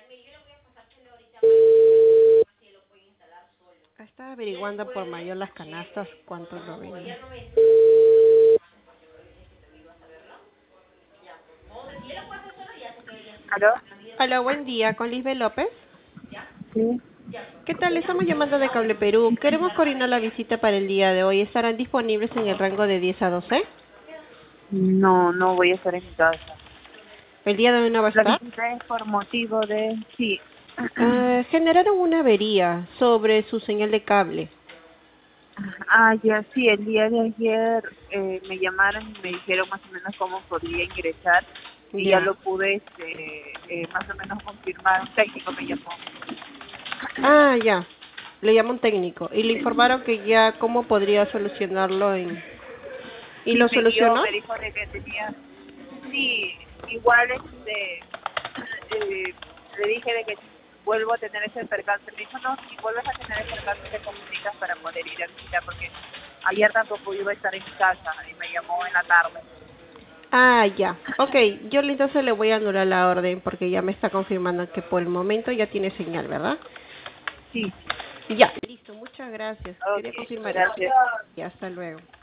Estaba averiguando por mayor las canastas, cuánto lo venía. ¿Aló? Hola, buen día, con Lisbeth López. Sí. ¿Qué tal? Le estamos llamando de Cable Perú. Queremos coordinar la visita para el día de hoy. ¿Estarán disponibles en el rango de 10 a 12? No, no voy a estar en mi casa. ¿El día de hoy no va a La estar? visita es por motivo de... Sí. Generaron una avería sobre su señal de cable. Ah, ya sí, el día de ayer me llamaron y me dijeron más o menos cómo podía ingresar y ya Ya. lo pude más o menos confirmar. Un técnico me llamó. Ya. Le llamó un técnico y le informaron que ya cómo podría solucionarlo ¿Y Sí, lo me guió, solucionó? me dijo de que tenía... Sí, igual le dije de que si vuelvo a tener ese percance. Me dijo, no, si vuelves a tener ese percance te comunicas para poder ir a visitar, porque ayer tampoco iba a estar en mi casa y me llamó en la tarde. Ya. Ok, yo entonces le voy a anular la orden porque ya me está confirmando que por el momento ya tiene señal, ¿verdad? Sí, Ya. Listo, muchas gracias. ok, Quería confirmar eso. gracias. Y hasta luego.